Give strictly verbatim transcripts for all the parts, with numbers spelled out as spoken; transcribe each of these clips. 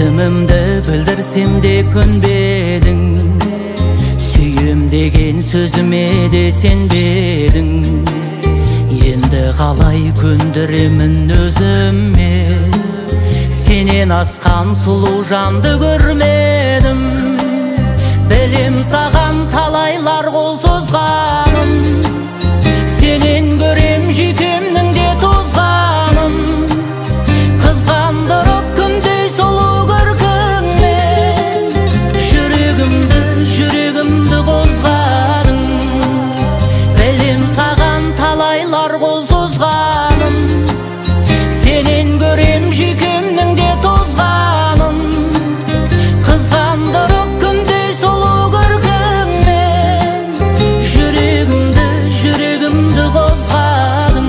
Сезімімді білдірсем де көнбедің, сүйем деген сөзіме де сенбедің. Енді қалай көндіремін өзіме, сенен асқан сұлу жанды көрмедім. Білем саған талайлар қол созғаным, сенен көрем жүйкемнің де тозғаным. Қызғандырып күндей сұлу көркіңмен, жүрегімді, жүрегімді қозғадың. Білем саған талайлар қол созғаным, сенен көрем жүйкемнің де тозғаным. Қызғандырып күндей сұлу көркіңмен, жүрегімді, жүрегімді қозғадың.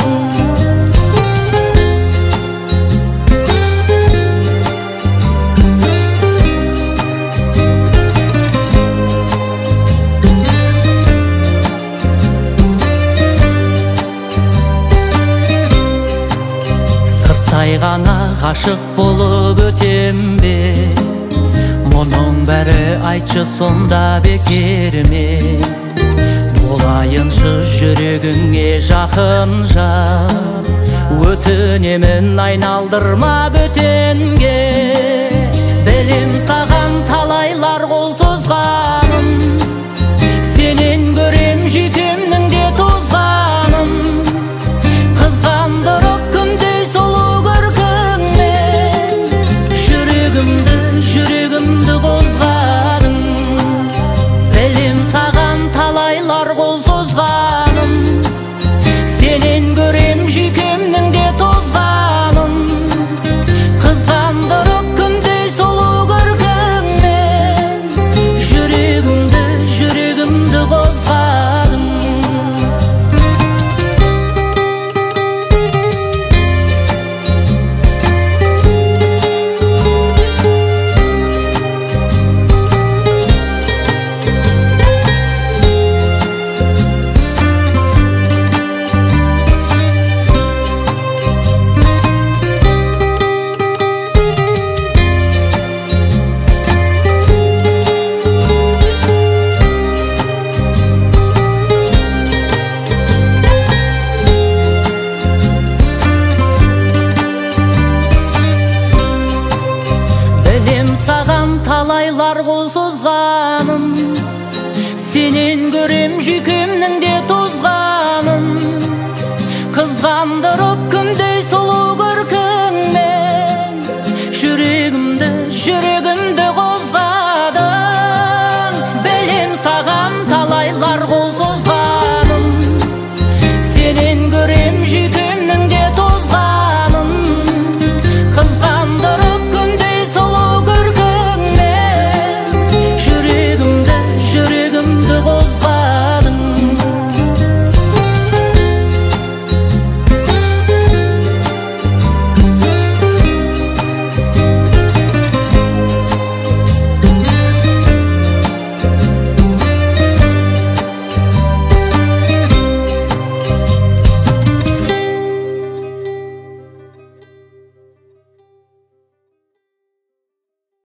Сырттай ғана ғашық болып өтем бе, мұның бәрі айтшы сонда бекер ме? Болайыншы жүрегіңе жақын жан, өтінемін айналдырма бөтенге. Білем саған талайлар қол созғаным, сенен көрем жүйкемнің де тозғаным. Қызғандырып күндей сұлу көркіңмен, жүрегімді, жүрегімді қозғадың. Білем саған талайлар қол созғаным, сенен көрем жүйкемнің де тозғаным. Қызғандырып күндей сұлу көркіңмен, жүрегімді, жүрегімді қозғадың. Талайлар қол созғаным, сенен көрем жүйкемнің де тозғаным. Қызғандырып күндей сұлу